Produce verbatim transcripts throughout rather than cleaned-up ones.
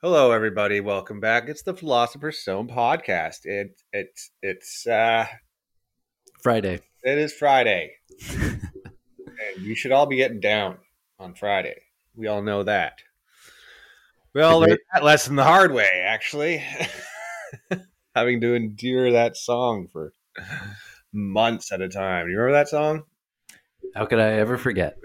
Hello, everybody. Welcome back. It's the Philosopher's Stone podcast. It it's it's uh Friday. it is Friday, and you should all be getting down on Friday. We all know that. We all learned great- that lesson the hard way, actually. Having to endure that song for months at a time. You remember that song? How could I ever forget?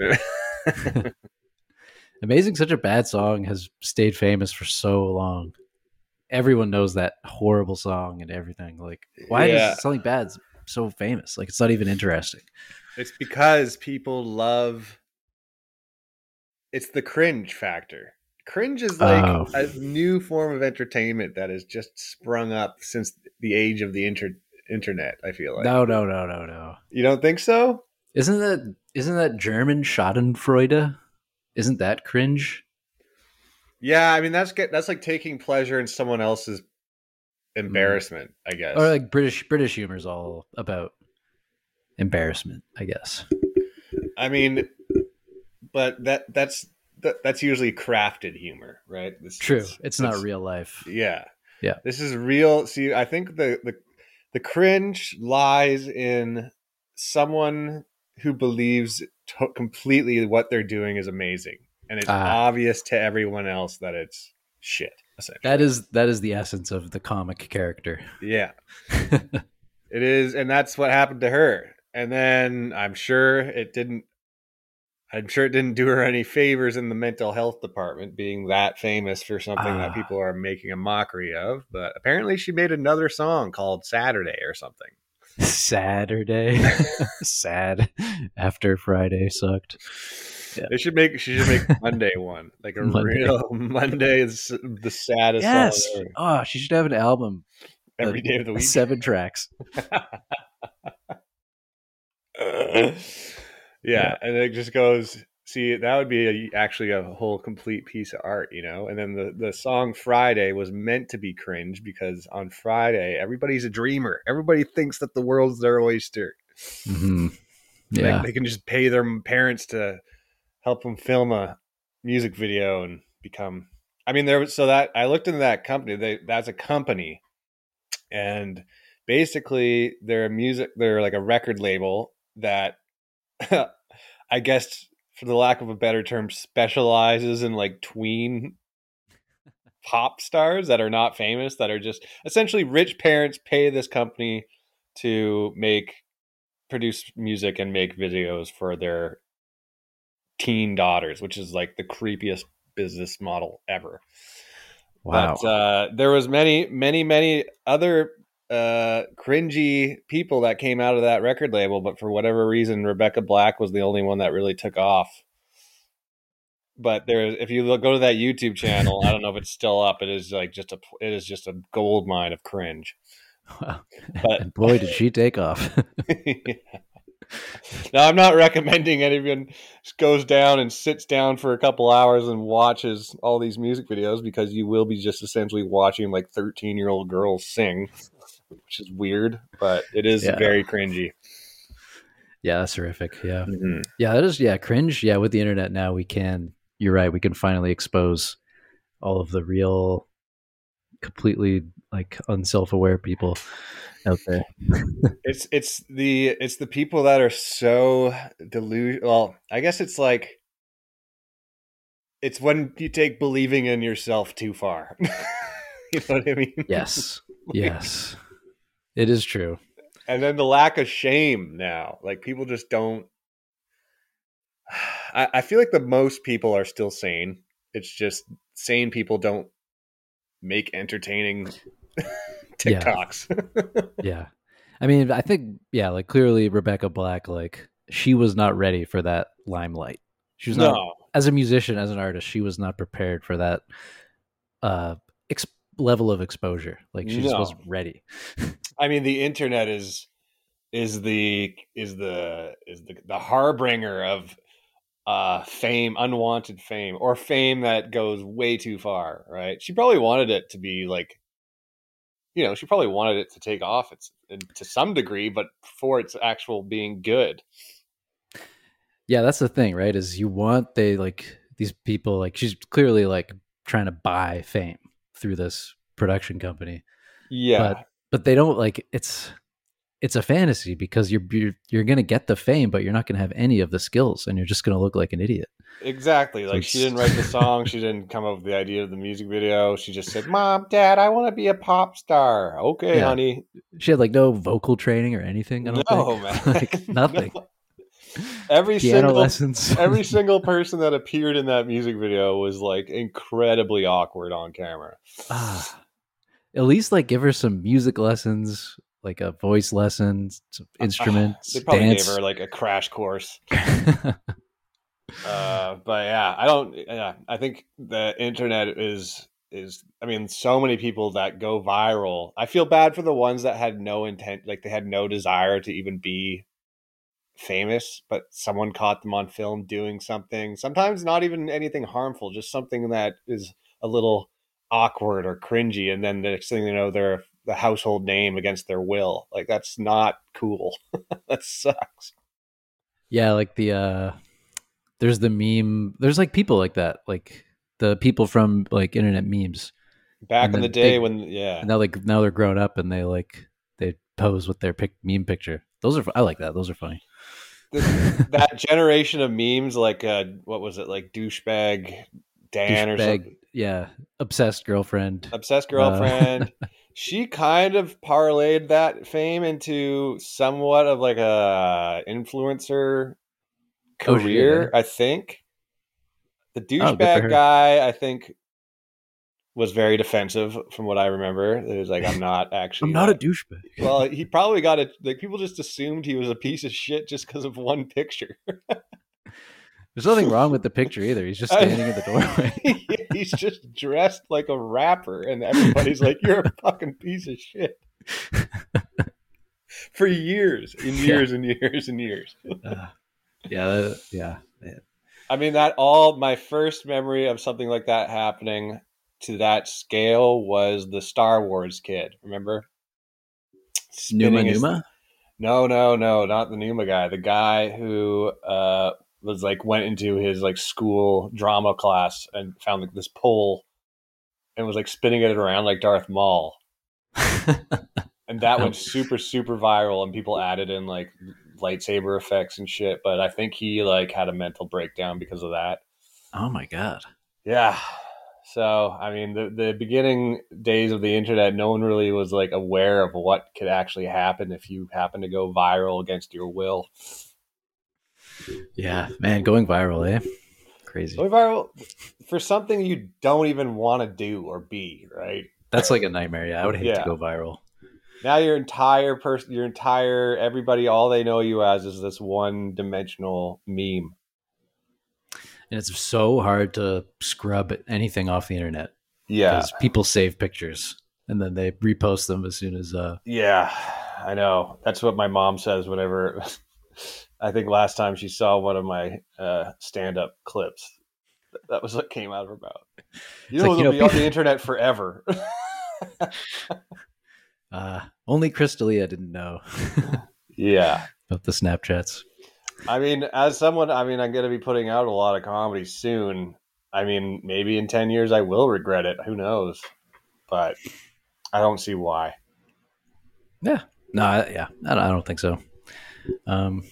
Amazing, such a bad song has stayed famous for so long. Everyone knows that horrible song and everything. Like, why Yeah. does something bad so famous? Like, it's not even interesting. It's because people love. It's the cringe factor. Cringe is like Oh. a new form of entertainment that has just sprung up since the age of the inter- internet. I feel like No, no, no, no, no. you don't think so. Isn't that isn't that German Schadenfreude? Isn't that cringe? Yeah, I mean that's get that's like taking pleasure in someone else's embarrassment. I guess. Or like British British humor is all about embarrassment, I guess. I mean, but that that's that, that's usually crafted humor, right? This, True. It's, It's not real life. Yeah. Yeah. This is real. See, I think the the the cringe lies in someone who believes to- completely what they're doing is amazing, and it's Ah. obvious to everyone else that it's shit. Essentially, That is that is the essence of the comic character. yeah, it is, and that's what happened to her. And then I'm sure it didn't. I'm sure it didn't do her any favors in the mental health department, being that famous for something Ah. that people are making a mockery of. But apparently, she made another song called "Saturday" or something. Saturday. Sad. After Friday sucked. Yeah. They should make. She should make Monday one, like a Monday. real Monday is the saddest Yes. song ever. Oh, she should have an album. Every uh, day of the week. Seven tracks. yeah, Yeah. and it just goes. See, that would be a, actually a whole complete piece of art, you know. And then the the song Friday was meant to be cringe because on Friday everybody's a dreamer. Everybody thinks that the world's their oyster. Mm-hmm. Like, Yeah. they can just pay their parents to help them film a music video and become. I mean, there was so that I looked into that company. They that's a company, and basically they're a music. They're like a record label that I guess, for the lack of a better term, specializes in like tween pop stars that are not famous, that are just essentially rich parents pay this company to make produce music and make videos for their teen daughters, which is like the creepiest business model ever. Wow. But uh, there was many, many, many other uh, cringy people that came out of that record label, but for whatever reason, Rebecca Black was the only one that really took off. But there, if you look, go to that YouTube channel, I don't know if it's still up. It is like just a, it is just a gold mine of cringe. Wow. But- And boy, did she take off. Yeah. Now, I'm not recommending anyone just goes down and sits down for a couple hours and watches all these music videos, because you will be just essentially watching like thirteen year old girls sing, which is weird, but it is Yeah. very cringy. Yeah, that's horrific. Yeah. Mm-hmm. Yeah, that is, yeah, cringe. Yeah, with the internet now, we can, you're right, we can finally expose all of the real, completely like unself-aware people out there. It's it's the it's the people that are so delusional. Well, I guess it's like it's when you take believing in yourself too far. You know what I mean? Yes. Yes. It is true. And then the lack of shame now. Like, people just don't. I, I feel like the most people are still sane. It's just sane people don't make entertaining TikToks. Yeah. I mean, I think, yeah, like clearly Rebecca Black, like she was not ready for that limelight. She was not, No. as a musician, as an artist, she was not prepared for that uh, ex- level of exposure. Like she just No. wasn't ready. I mean, the internet is is the is the is the, the harbinger of uh fame, unwanted fame, or fame that goes way too far, right? She probably wanted it to be like, you know, she probably wanted it to take off it's to some degree, but for its actual being good. Yeah, that's the thing, right? Is you want they like these people, like she's clearly like trying to buy fame. through this production company. Yeah. But but they don't like it's it's a fantasy because you're you're, you're going to get the fame, but you're not going to have any of the skills, and you're just going to look like an idiot. Exactly. Like So she didn't write the song. She didn't come up with the idea of the music video. She just said, "Mom, Dad, I want to be a pop star." Okay, Yeah. honey. She had like no vocal training or anything. I don't No, think. man. Like nothing. No. Every Piano single lessons. every single person that appeared in that music video was like incredibly awkward on camera. Ah, at least like give her some music lessons, like a voice lesson, some instruments. They probably dance. gave her like a crash course. Uh, but yeah, I don't. Yeah, I think the internet is is. I mean, so many people that go viral. I feel bad for the ones that had no intent, like they had no desire to even be famous, but someone caught them on film doing something. Sometimes not even anything harmful, just something that is a little awkward or cringy, and then the next thing you know, they're the household name against their will. Like that's not cool. That sucks. Yeah, like the uh there's the meme. There's like people like that, like the people from like internet memes. Back And in the then day they- when, yeah, Now like now they're grown up and they like they pose with their pic- meme picture. Those are I like that. Those are funny. the, that generation of memes, like uh, what was it, like douchebag Dan or Douchebag, something, yeah, obsessed girlfriend. obsessed girlfriend. Uh, She kind of parlayed that fame into somewhat of like a influencer Oh, shit, career, eh? I think. The Oh, good for douchebag her. guy, I think, was very defensive from what I remember. It was like, I'm not actually. I'm not a that- douchebag. Well, he probably got it. Like people just assumed he was a piece of shit just because of one picture. There's nothing wrong with the picture either. He's just standing in the doorway. He's just dressed like a rapper, and everybody's like, "You're a fucking piece of shit." For years, and years, and years, and years. Uh, yeah, that- yeah. man. I mean, that all my first memory of something like that happening to that scale was the Star Wars kid. Remember? Numa Spinning his- Numa? No, no, no, not the Numa guy. The guy who uh, was like went into his like school drama class and found like this pole and was like spinning it around like Darth Maul. And that Oh. went super, super viral, and people added in like lightsaber effects and shit. But I think he like had a mental breakdown because of that. Oh my god. Yeah. So, I mean, the, the beginning days of the internet, no one really was like aware of what could actually happen if you happen to go viral against your will. Yeah, man, going viral, eh? Crazy. Going viral for something you don't even want to do or be, right? That's like a nightmare. Yeah, I would hate Yeah. to go viral. Now your entire person, your entire everybody, all they know you as is this one dimensional meme. And it's so hard to scrub anything off the internet Yeah. because people save pictures and then they repost them as soon as uh Yeah, I know. That's what my mom says whenever. I think last time she saw one of my uh, stand-up clips, that was what came out of her mouth. You It's know, like, you they'll know, be on people- the internet forever. uh only Crystalia didn't know Yeah, about the Snapchats. I mean, as someone, I mean, I'm going to be putting out a lot of comedy soon. I mean, maybe in ten years I will regret it. Who knows? But I don't see why. Yeah. No, I, yeah. I don't, I don't think so. Um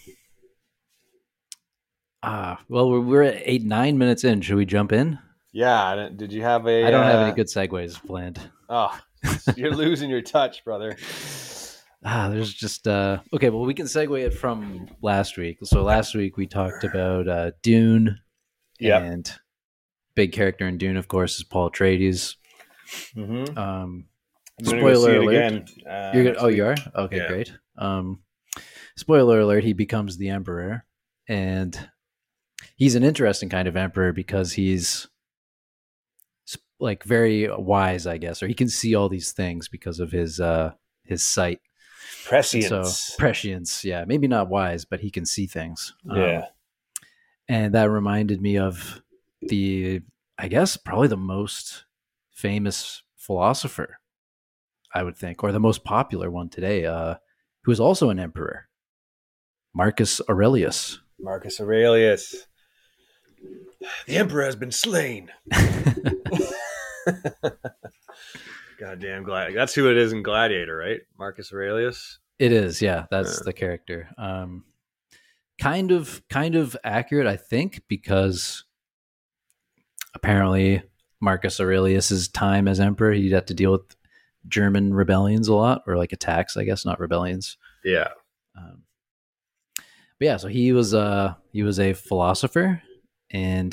Ah, well, we're, we're at eight, nine minutes in. Should we jump in? Yeah, I didn't- did you have a? I don't have uh, any good segues planned. Oh, you're losing your touch, brother. Ah, there's just uh okay, well we can segue it from last week. So last week we talked about uh Dune. Yep. And big character in Dune, of course, is Paul Atreides. Mm-hmm. Um I'm gonna go see spoiler it alert. again. Uh, You're next gonna, oh, week. you are? Okay, Yeah. great. Um spoiler alert, he becomes the emperor, and he's an interesting kind of emperor because he's s- like very wise, I guess, or he can see all these things because of his uh his sight. And Prescience. so prescience, yeah, maybe not wise, but he can see things. Um, Yeah. and that reminded me of the, I guess, probably the most famous philosopher, I would think, or the most popular one today, uh, who is also an emperor, Marcus Aurelius. Marcus Aurelius. The emperor has been slain. Goddamn Gladiator. That's who it is in Gladiator, right? Marcus Aurelius. It is, yeah. That's uh. the character. Um, kind of, kind of accurate, I think, because apparently Marcus Aurelius's time as emperor, he'd have to deal with German rebellions a lot, or like attacks, I guess, not rebellions. Yeah. Um, but yeah, so he was uh he was a philosopher, and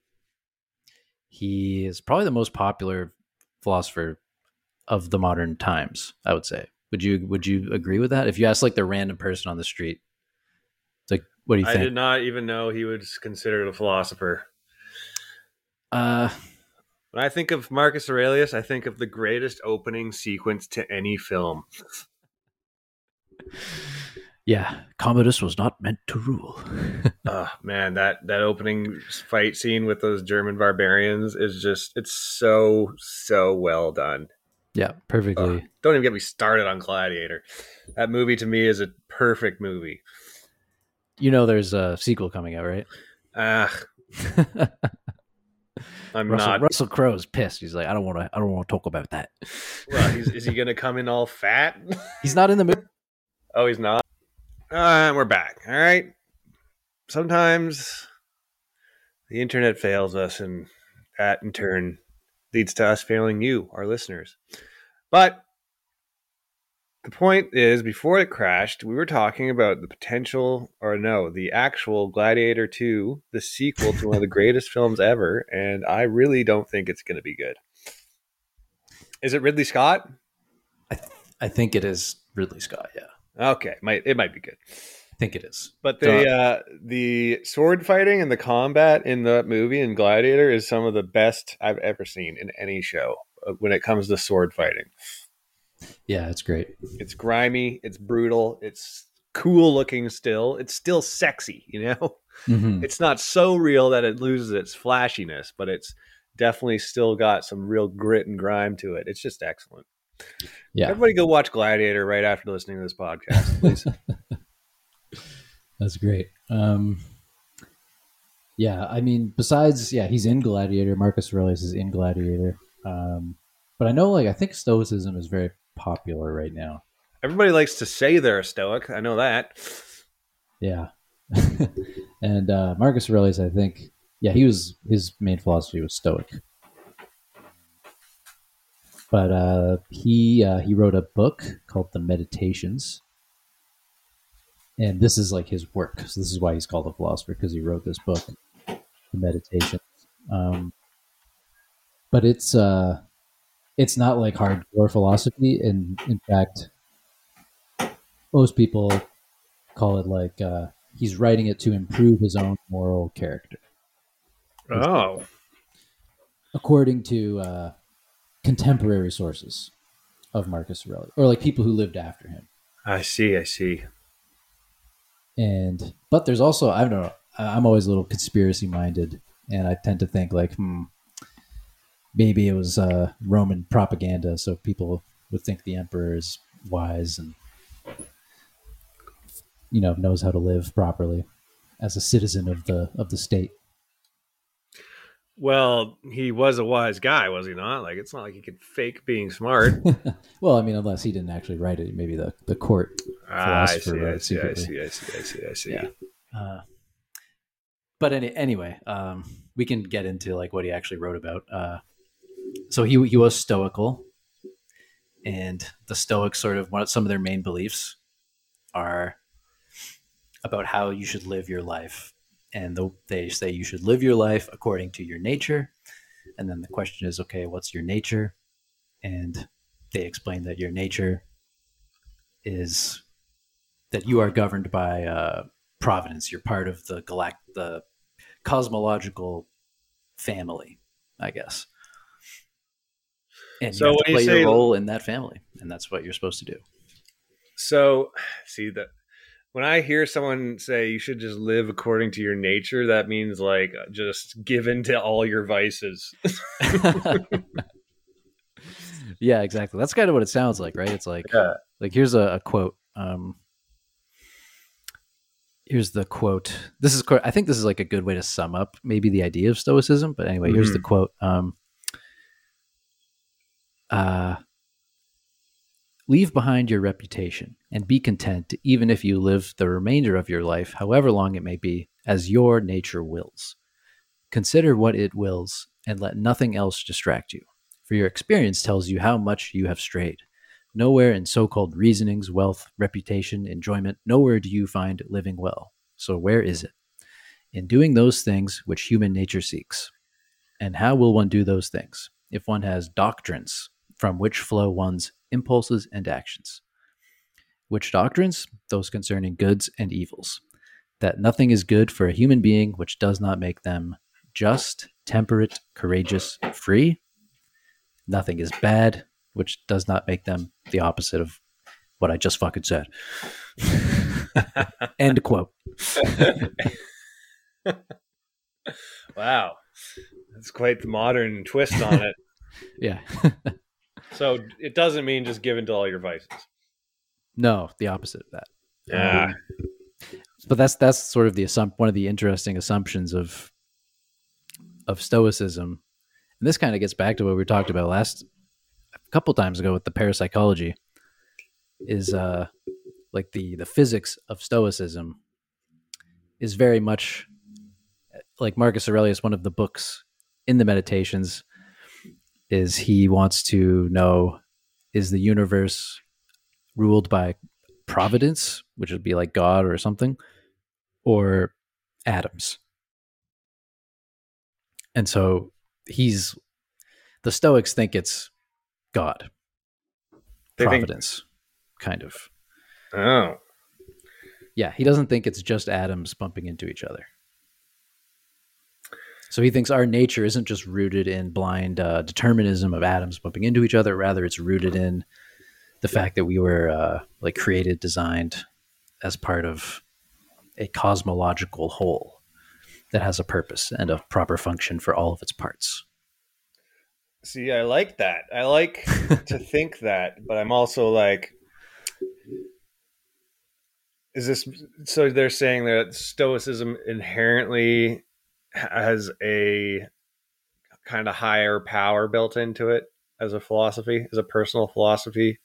he is probably the most popular philosopher of the modern times, I would say. Would you would you agree with that? If you ask like the random person on the street, it's like, what do you I think? I did not even know he was considered a philosopher. Uh, when I think of Marcus Aurelius, I think of the greatest opening sequence to any film. Yeah, Commodus was not meant to rule. Oh man, that that opening fight scene with those German barbarians is just, it's so so well done. Yeah, perfectly. Ugh, don't even get me started on Gladiator. That movie to me is a perfect movie. You know there's a sequel coming out, right? Ah. I'm Russell, not. Russell Crowe's pissed. He's like, I don't want to. I don't want to talk about that. Well, he's, is he going to come in all fat? He's not in the movie. Oh, he's not. Uh, we're back. All right. Sometimes the internet fails us, and that in turn leads to us failing you, our listeners. But the point is, before it crashed, we were talking about the potential, or no, the actual Gladiator two, the sequel to one of the greatest films ever, and I really don't think it's going to be good. Is it Ridley Scott? I, th- I think it is Ridley Scott, yeah. Okay, might it might be good. I think it is. But the uh, the sword fighting and the combat in the movie in Gladiator is some of the best I've ever seen in any show when it comes to sword fighting. Yeah, it's great. It's grimy. It's brutal. It's cool looking still. It's still sexy, you know? Mm-hmm. It's not so real that it loses its flashiness, but it's definitely still got some real grit and grime to it. It's just excellent. Yeah. Everybody go watch Gladiator right after listening to this podcast, please. That's great. Um, yeah, I mean, besides, yeah, he's in Gladiator. Marcus Aurelius is in Gladiator. Um, but I know, like, I think Stoicism is very popular right now. Everybody likes to say they're a Stoic. I know that. Yeah. And uh, Marcus Aurelius, I think, yeah, he was, his main philosophy was Stoic. But uh, he uh, he wrote a book called The Meditations. And this is like his work. So this is why he's called a philosopher, because he wrote this book, The Meditations. Um, but it's uh, it's not like hardcore philosophy. And in fact, most people call it like uh, he's writing it to improve his own moral character. Oh. According to uh, contemporary sources of Marcus Aurelius, or like people who lived after him. I see, I see. And but there's also, I don't know, I'm always a little conspiracy minded, and I tend to think like, hmm, maybe it was uh, Roman propaganda, so people would think the emperor is wise and, you know, knows how to live properly as a citizen of the of the state. Well, he was a wise guy, was he not? Like, it's not like he could fake being smart. Well, I mean, unless he didn't actually write it, maybe the, the court ah, I see, philosopher I see, I see, I see, I see, I see. Yeah. Uh, but any, anyway, um, we can get into like what he actually wrote about. Uh, so he he was stoical, and the Stoics sort of, one some of their main beliefs are about how you should live your life. And the, they say you should live your life according to your nature. And then the question is, okay, what's your nature? And they explain that your nature is that you are governed by uh, providence. You're part of the galact, the cosmological family, I guess. And so you have to when play you say, your role in that family, and that's what you're supposed to do. So, see that. When I hear someone say you should just live according to your nature, that means like just give in to all your vices. Yeah, exactly. That's kind of what it sounds like, right? It's like, yeah. like here's a, a quote. Um, here's the quote. This is, I think this is like a good way to sum up maybe the idea of Stoicism. But anyway, mm-hmm. Here's the quote. Um, uh, leave behind your reputation and be content, even if you live the remainder of your life, however long it may be, as your nature wills. Consider what it wills, and let nothing else distract you, for your experience tells you how much you have strayed. Nowhere in so called reasonings, wealth, reputation, enjoyment, nowhere do you find living well. So where is it? In doing those things which human nature seeks. And how will one do those things? If one has doctrines from which flow one's impulses and actions. Which doctrines? Those concerning goods and evils. That nothing is good for a human being which does not make them just, temperate, courageous, free. Nothing is bad which does not make them the opposite of what I just fucking said. End quote. Wow. That's quite the modern twist on it. Yeah. So it doesn't mean just give in to all your vices. No, the opposite of that. Yeah. Um, but that's that's sort of the assump- one of the interesting assumptions of of Stoicism. And this kind of gets back to what we talked about last a couple times ago with the parapsychology, is uh like the the physics of Stoicism is very much like Marcus Aurelius. One of the books in the Meditations is he wants to know, is the universe ruled by providence, which would be like God or something, or atoms? And so he's the Stoics think it's God, They providence, think... kind of. Oh, yeah. He doesn't think it's just atoms bumping into each other. So he thinks our nature isn't just rooted in blind uh, determinism of atoms bumping into each other. Rather, it's rooted in the fact that we were uh, like created, designed as part of a cosmological whole that has a purpose and a proper function for all of its parts. See, I like that. I like to think that, but I'm also like, is this, so they're saying that Stoicism inherently has a kind of higher power built into it as a philosophy, as a personal philosophy?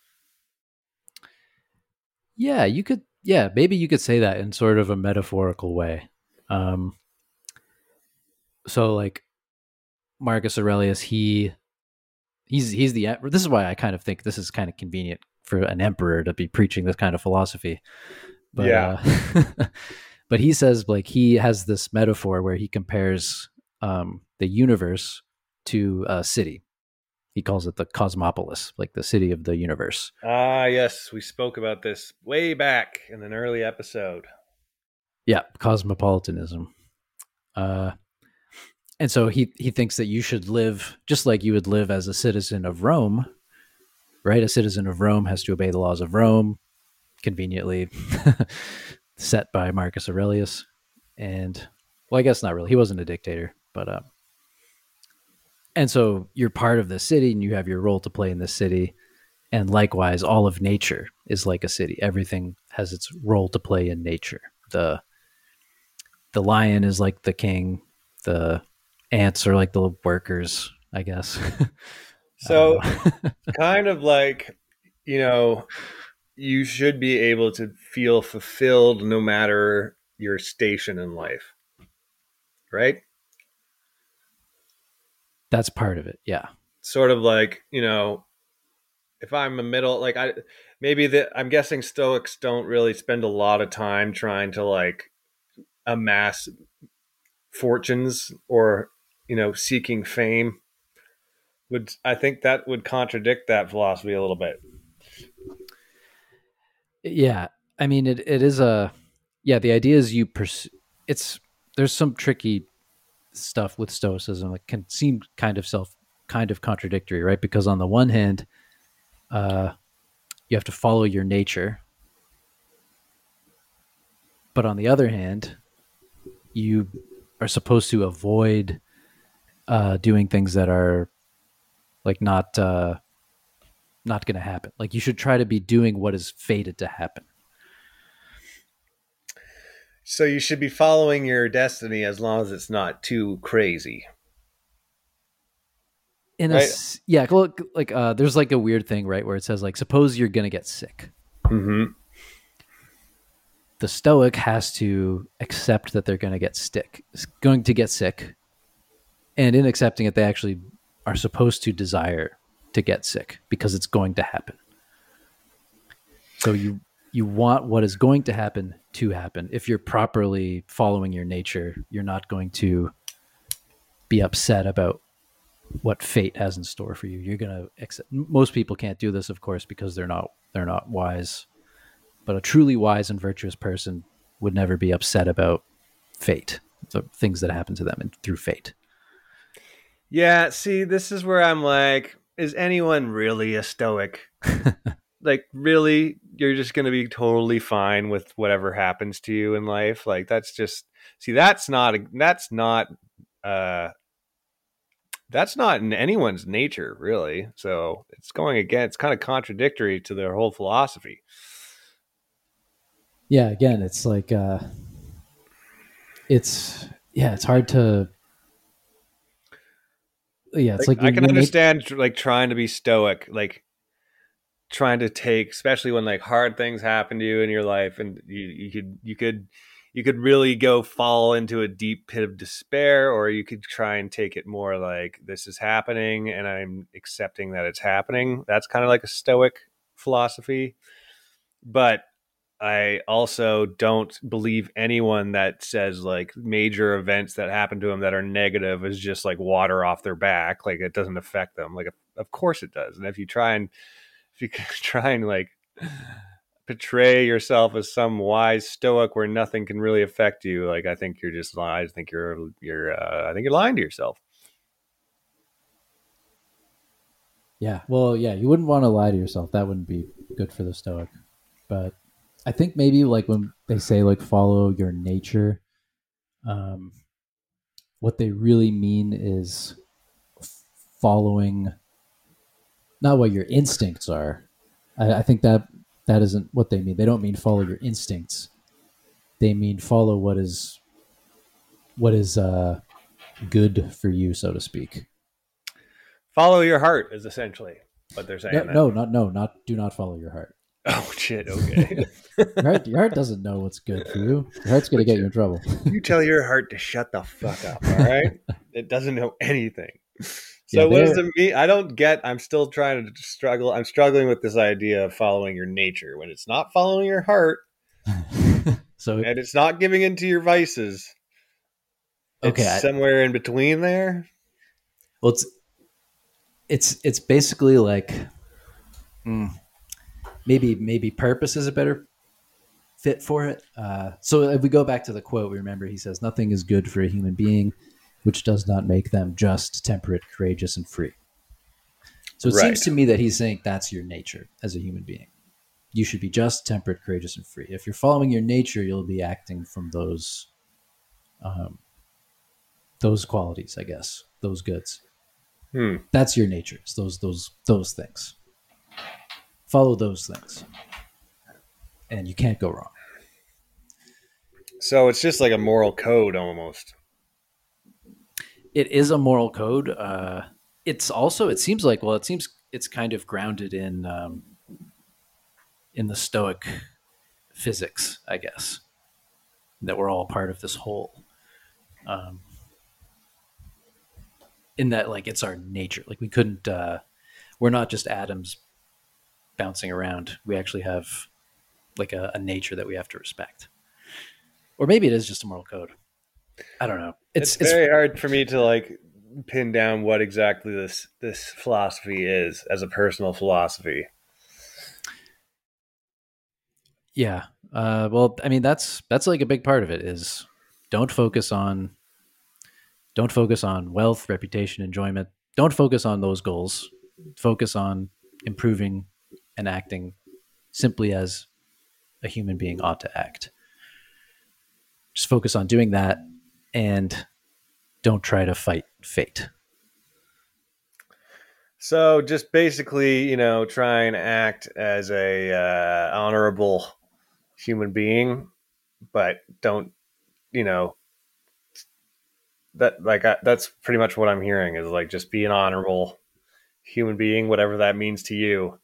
Yeah, you could, yeah, maybe you could say that in sort of a metaphorical way. Um, so like Marcus Aurelius, he, he's, he's the, this is why I kind of think this is kind of convenient for an emperor to be preaching this kind of philosophy. But, yeah. uh, but he says like he has this metaphor where he compares um, the universe to a city. He calls it the cosmopolis, like the city of the universe. Ah, yes. We spoke about this way back in an early episode. Yeah, cosmopolitanism. Uh, and so he, he thinks that you should live just like you would live as a citizen of Rome, right? A citizen of Rome has to obey the laws of Rome, conveniently set by Marcus Aurelius. And, well, I guess not really. He wasn't a dictator, but... Uh, and so you're part of the city and you have your role to play in the city. And likewise, all of nature is like a city. Everything has its role to play in nature. The the lion is like the king. The ants are like the workers, I guess. So I kind of like, you know, you should be able to feel fulfilled no matter your station in life, right? That's part of it, yeah. Sort of like, you know, if I'm a middle, like I, maybe that I'm guessing Stoics don't really spend a lot of time trying to like amass fortunes or, you know, seeking fame. Would I think that would contradict that philosophy a little bit? Yeah, I mean, it, it is a, yeah, the idea is you pursue, it's, there's some tricky stuff with Stoicism that can seem kind of self, kind of contradictory, right? Because on the one hand, uh, you have to follow your nature. But on the other hand, you are supposed to avoid uh, doing things that are like not, uh, not going to happen. Like you should try to be doing what is fated to happen. So you should be following your destiny as long as it's not too crazy. In a right? s- yeah, look, like uh, there's like a weird thing, right, where it says like, suppose you're gonna get sick. Mm-hmm. The Stoic has to accept that they're going to get sick, going to get sick, and in accepting it, they actually are supposed to desire to get sick because it's going to happen. So you you want what is going to happen to happen. If you're properly following your nature, you're not going to be upset about what fate has in store for you. You're going to accept. Most people can't do this, of course, because they're not they're not wise. But a truly wise and virtuous person would never be upset about fate, the things that happen to them and through fate. Yeah, see, this is where I'm like, is anyone really a stoic? Like, really, you're just going to be totally fine with whatever happens to you in life? Like, that's just, see, that's not, that's not, uh, that's not in anyone's nature, really. So it's going again, it's kind of contradictory to their whole philosophy. Yeah, again, it's like uh it's yeah, it's hard to yeah, it's Like, like I your can your nature. understand, like, trying to be stoic, like, trying to take, especially when like hard things happen to you in your life, and you, you could you could you could really go fall into a deep pit of despair, or you could try and take it more like, this is happening and I'm accepting that it's happening. That's kind of like a stoic philosophy. But I also don't believe anyone that says like major events that happen to them that are negative is just like water off their back, like it doesn't affect them. Like, of course it does. And if you try and if you try and like portray yourself as some wise stoic where nothing can really affect you, like, I think you're just I think you're you're uh, I think you're lying to yourself. Yeah, well, yeah, you wouldn't want to lie to yourself. That wouldn't be good for the Stoic. But I think maybe like when they say like follow your nature, um, what they really mean is following not what your instincts are. I, I think that that isn't what they mean. They don't mean follow your instincts. They mean follow what is what is uh, good for you, so to speak. Follow your heart is essentially what they're No, saying then. no, not no, not do not follow your heart. Oh shit, okay. Your heart, your heart doesn't know what's good for you. Your heart's going to get you in trouble. You tell your heart to shut the fuck up, all right? It doesn't know anything. Yeah, So what does they're it mean? I don't get. I'm still trying to struggle. I'm struggling with this idea of following your nature when it's not following your heart so and it's not giving into your vices. It's okay. I, somewhere in between there. well, it's it's it's basically like mm, maybe maybe purpose is a better fit for it. Uh, so if we go back to the quote, we remember he says, "Nothing is good for a human being, which does not make them just, temperate, courageous, and free." So it seems Right. to me that he's saying that's your nature as a human being. You should be just, temperate, courageous, and free. If you're following your nature, you'll be acting from those um, those qualities, I guess, those goods. Hmm. That's your nature. It's those those those things. Follow those things, and you can't go wrong. So it's just like a moral code almost. It is a moral code. Uh, it's also it seems like well, it seems it's kind of grounded in um, in the Stoic physics, I guess, that we're all part of this whole. Um, in that, like, it's our nature. Like, we couldn't. Uh, we're not just atoms bouncing around. We actually have like a, a nature that we have to respect. Or maybe it is just a moral code. I don't know. It's It's it's very hard for me to like pin down what exactly this this philosophy is as a personal philosophy. yeah. Uh, well, I mean, that's that's like a big part of it is don't focus on don't focus on wealth, reputation, enjoyment. Don't focus on those goals. Focus on improving and acting simply as a human being ought to act. Just focus on doing that and don't try to fight fate. So just basically, you know, try and act as a uh, honorable human being, but don't, you know, that like I, that's pretty much what I'm hearing is like just be an honorable. human being, whatever that means to you.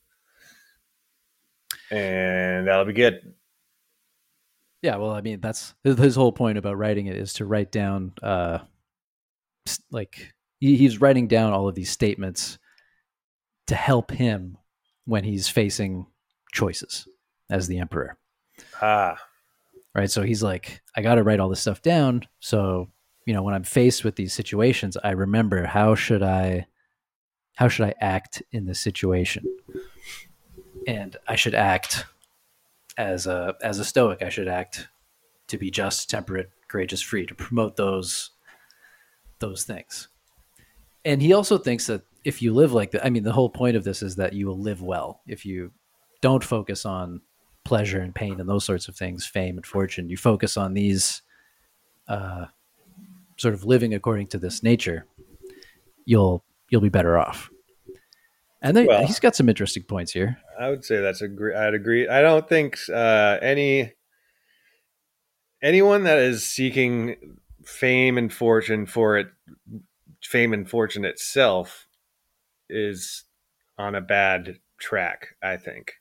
And that'll be good. Yeah, well, I mean, that's his whole point about writing it, is to write down, uh, like, he's writing down all of these statements to help him when he's facing choices as the emperor. Ah. Right. So he's like, I got to write all this stuff down. So, you know, when I'm faced with these situations, I remember how should I, how should I act in this situation? And I should act as a, as a Stoic. I should act to be just, temperate, courageous, free, to promote those, those things. And he also thinks that if you live like that, I mean, the whole point of this is that you will live well. If you don't focus on pleasure and pain and those sorts of things, fame and fortune, you focus on these uh, sort of living according to this nature, you'll you'll be better off. And they, well, he's got some interesting points here. I would say that's a great. I'd agree. I don't think uh, any anyone that is seeking fame and fortune for it, fame and fortune itself, is on a bad track, I think.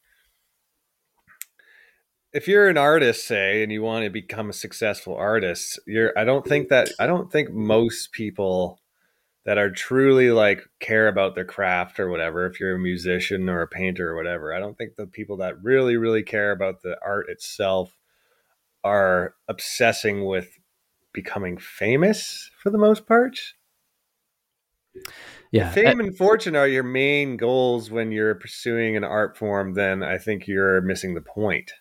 If you're an artist, say, and you want to become a successful artist, you're I don't think that I don't think most people that are truly like care about their craft or whatever, if you're a musician or a painter or whatever, I don't think the people that really, really care about the art itself are obsessing with becoming famous for the most part. Yeah. If fame I, and fortune are your main goals when you're pursuing an art form, then I think you're missing the point.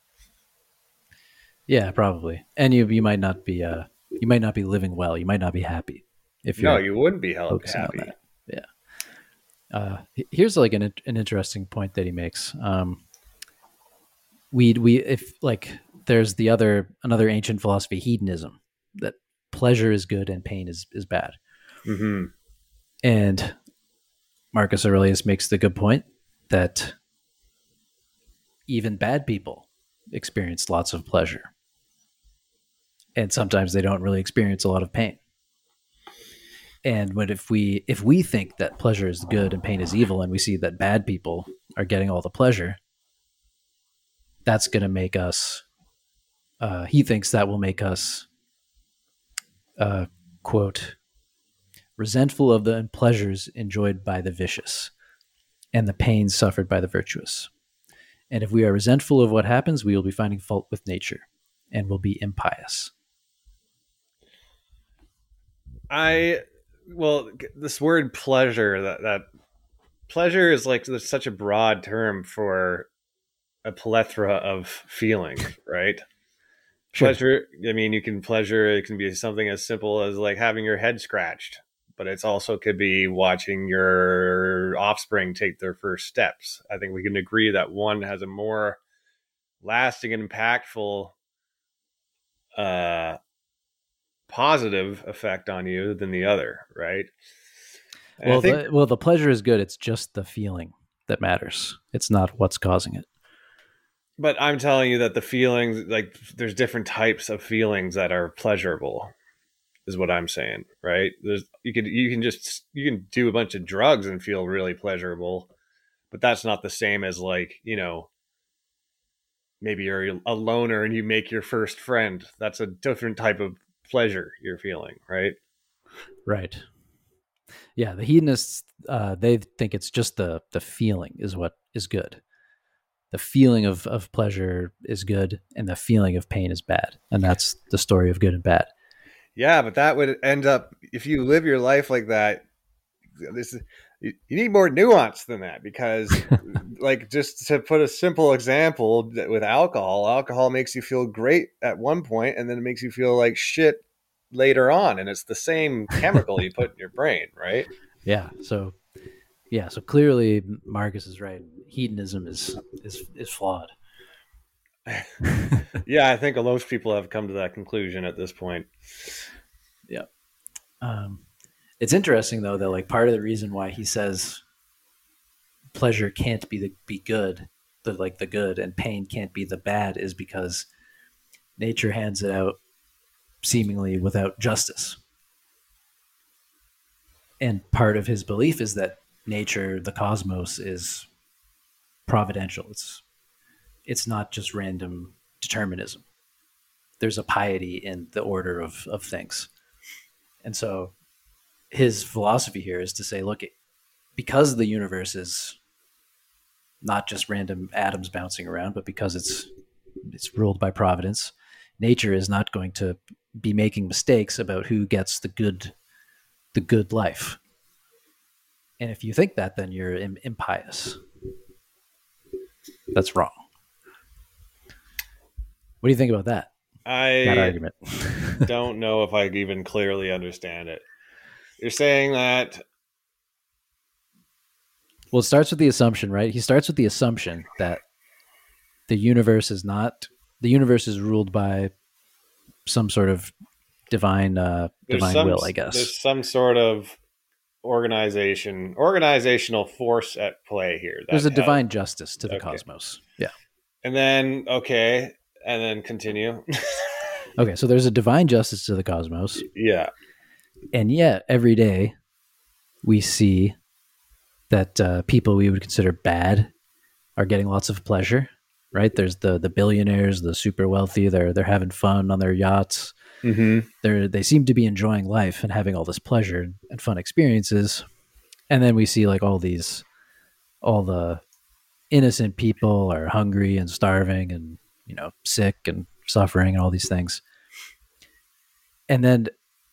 Yeah, probably. And you you might not be uh you might not be living well. You might not be happy. If you're no, you wouldn't be held happy. Yeah. Uh, here's like an an interesting point that he makes. Um, we we if like there's the other another ancient philosophy, hedonism, that pleasure is good and pain is is bad. Mm-hmm. And Marcus Aurelius makes the good point that even bad people experience lots of pleasure. And sometimes they don't really experience a lot of pain. And when if we if we think that pleasure is good and pain is evil, and we see that bad people are getting all the pleasure, that's going to make us, uh, he thinks that will make us, uh, quote, resentful of the pleasures enjoyed by the vicious and the pains suffered by the virtuous. And if we are resentful of what happens, we will be finding fault with nature and will be impious. I, well, this word pleasure, that, that pleasure is like such a broad term for a plethora of feeling, right? Sure. Pleasure, I mean, you can pleasure, it can be something as simple as like having your head scratched, but it's also could be watching your offspring take their first steps. I think we can agree that one has a more lasting and impactful uh, positive effect on you than the other, right? And well, think, the, well, the pleasure is good. It's just the feeling that matters. It's not what's causing it. But I'm telling you that the feelings, like there's different types of feelings that are pleasurable, is what I'm saying, right? There's you can you can just you can do a bunch of drugs and feel really pleasurable, but that's not the same as like, you know, maybe you're a loner and you make your first friend. That's a different type of pleasure you're feeling, right? Right. Yeah, the hedonists, uh, they think it's just the the feeling is what is good. The feeling of, of pleasure is good, and the feeling of pain is bad. And that's the story of good and bad. Yeah, but that would end up, if you live your life like that, this is, you need more nuance than that, because like, just to put a simple example with alcohol, alcohol makes you feel great at one point, and then it makes you feel like shit later on. And it's the same chemical you put in your brain, right? Yeah. So, yeah. So clearly Marcus is right. Hedonism is, is, is flawed. Yeah. I think most people have come to that conclusion at this point. Yeah. Um, it's interesting though, that like part of the reason why he says pleasure can't be the, be good, the, like the good, and pain can't be the bad, is because nature hands it out seemingly without justice. And part of his belief is that nature, the cosmos, is providential. It's it's not just random determinism. There's a piety in the order of, of things. And so his philosophy here is to say, look, because the universe is not just random atoms bouncing around, but because it's it's ruled by providence, nature is not going to be making mistakes about who gets the good the good life. And if you think that, then you're impious. That's wrong. What do you think about that? I that argument. don't know if I even clearly understand it. You're saying that. Well, it starts with the assumption, right? He starts with the assumption that the universe is not, the universe is ruled by some sort of divine, uh, divine some, will, I guess. There's some sort of organization, organizational force at play here. There's a has, divine justice to the okay. cosmos. Yeah. And then, okay. And then continue. Okay. So there's a divine justice to the cosmos. Yeah. And yet every day we see that uh, people we would consider bad are getting lots of pleasure, right? There's the the billionaires, the super wealthy. They're they're having fun on their yachts. Mm-hmm. They they seem to be enjoying life and having all this pleasure and fun experiences. And then we see like all these, all the innocent people are hungry and starving and, you know, sick and suffering and all these things. And then,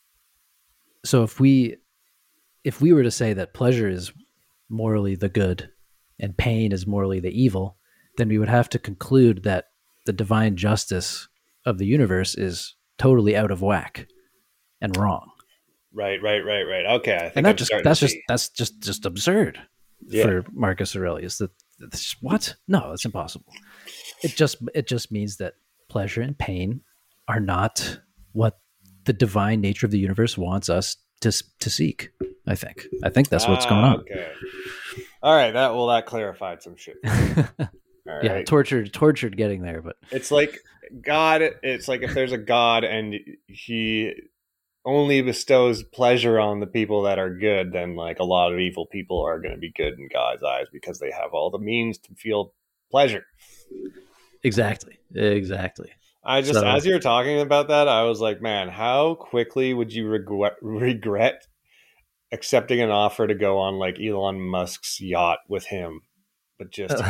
so if we if we were to say that pleasure is morally the good and pain is morally the evil, then we would have to conclude that the divine justice of the universe is totally out of whack and wrong. Right, right, right, right. Okay, I think and that I'm just that's just see. that's just just absurd yeah. for Marcus Aurelius. That that's, what? No, it's impossible. It just it just means that pleasure and pain are not what the divine nature of the universe wants us to to seek. I think. I think that's what's ah, going on. Okay. All right. That well, that clarified some shit. All yeah, right. tortured, tortured getting there, but it's like God. It's like if there's a God and he only bestows pleasure on the people that are good, then like a lot of evil people are going to be good in God's eyes because they have all the means to feel pleasure. Exactly. Exactly. I just, so, as you were talking about that, I was like, man, how quickly would you regret, regret accepting an offer to go on like Elon Musk's yacht with him? But just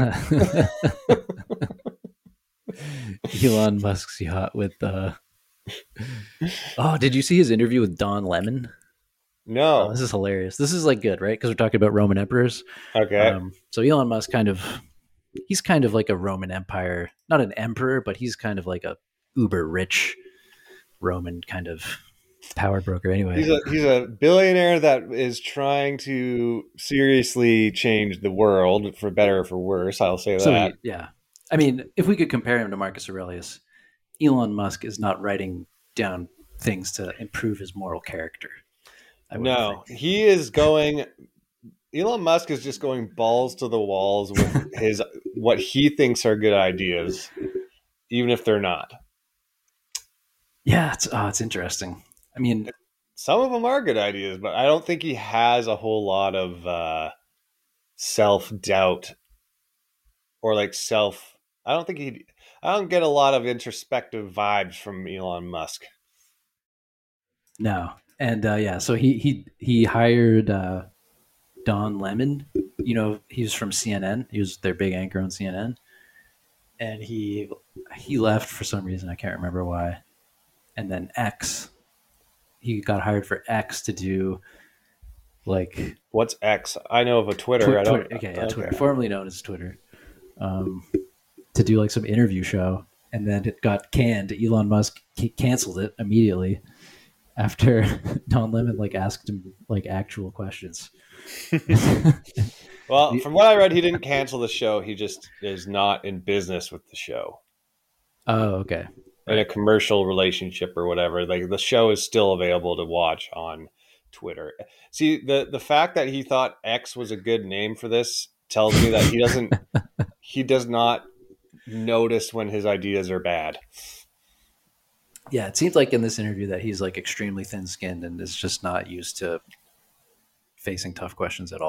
Elon Musk's yacht with uh oh, did you see his interview with Don Lemon? No. Oh, this is hilarious. This is like good, right? Because we're talking about Roman emperors. Okay. Um, so Elon Musk kind of he's kind of like a Roman Empire, not an emperor, but he's kind of like a uber rich Roman kind of power broker. Anyway, he's a he's a billionaire that is trying to seriously change the world for better or for worse. I'll say so that. He, yeah, I mean, if we could compare him to Marcus Aurelius, Elon Musk is not writing down things to improve his moral character. No, think. He is going. Elon Musk is just going balls to the walls with his what he thinks are good ideas, even if they're not. Yeah, it's oh, it's interesting. I mean, some of them are good ideas, but I don't think he has a whole lot of uh, self-doubt or like self. I don't think he. I don't get a lot of introspective vibes from Elon Musk. No, and uh, yeah, so he he he hired uh, Don Lemon. You know, he was from C N N. He was their big anchor on C N N, and he he left for some reason. I can't remember why. And then X, he got hired for X to do like what's X? I know of a Twitter. Twi- I don't. Twitter. Okay, yeah, okay. Twitter, formerly known as Twitter, um, to do like some interview show, and then it got canned. Elon Musk c- canceled it immediately after Don Lemon like asked him like actual questions. Well, from what I read, he didn't cancel the show. He just is not in business with the show. Oh, okay. In a commercial relationship or whatever, like the show is still available to watch on Twitter. See, the the fact that he thought X was a good name for this tells me that he doesn't he does not notice when his ideas are bad. Yeah, it seems like in this interview that he's like extremely thin-skinned and is just not used to facing tough questions at all.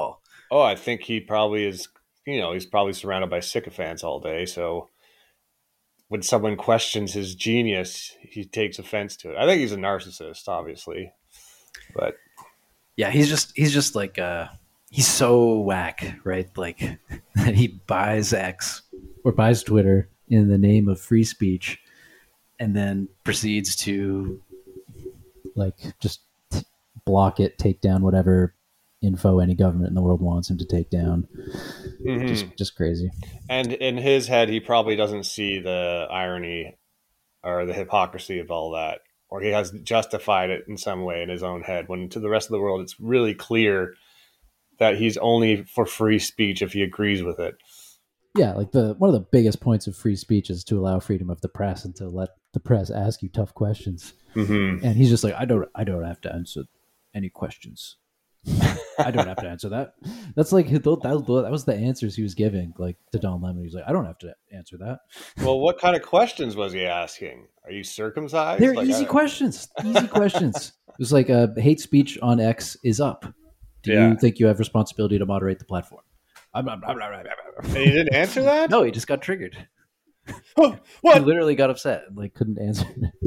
Oh, I think he probably is, you know, he's probably surrounded by sycophants all day. So when someone questions his genius, he takes offense to it. I think he's a narcissist, obviously. But yeah, he's just he's just like uh he's so whack, right? Like that he buys X or buys Twitter in the name of free speech and then proceeds to like just t- block it, take down whatever info any government in the world wants him to take down. Mm-hmm. Just just crazy. And in his head, he probably doesn't see the irony or the hypocrisy of all that, or he has justified it in some way in his own head, when to the rest of the world, it's really clear that he's only for free speech if he agrees with it. Yeah, like the one of the biggest points of free speech is to allow freedom of the press and to let the press ask you tough questions. Mm-hmm. And he's just like, I don't, I don't have to answer any questions. I don't have to answer that. That's like that, that was the answers he was giving, like to Don Lemon. He's like, I don't have to answer that. Well, what kind of questions was he asking? Are you circumcised? They're like, easy questions. Easy questions. It was like, uh, hate speech on X is up. Do yeah. you think you have responsibility to moderate the platform? I'm not. I'm not. And he didn't answer that? No, he just got triggered. What? He literally got upset and like couldn't answer.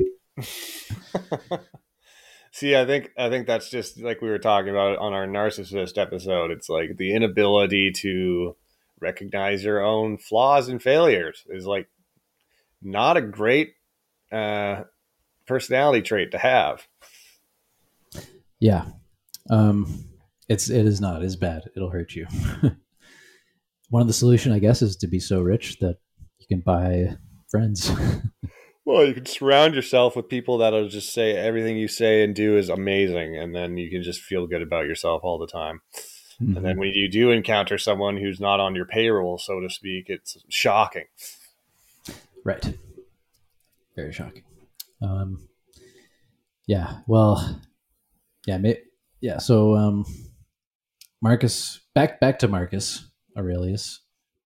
See, I think I think that's just like we were talking about on our narcissist episode. It's like the inability to recognize your own flaws and failures is like not a great uh, personality trait to have. Yeah, um, it's it is not. It's bad. It'll hurt you. One of the solution, I guess, is to be so rich that you can buy friends. Well, you can surround yourself with people that'll just say everything you say and do is amazing, and then you can just feel good about yourself all the time. Mm-hmm. And then when you do encounter someone who's not on your payroll, so to speak, it's shocking. Right. Very shocking. Um, yeah. Well, yeah. May, yeah. So, um, Marcus, back back to Marcus Aurelius.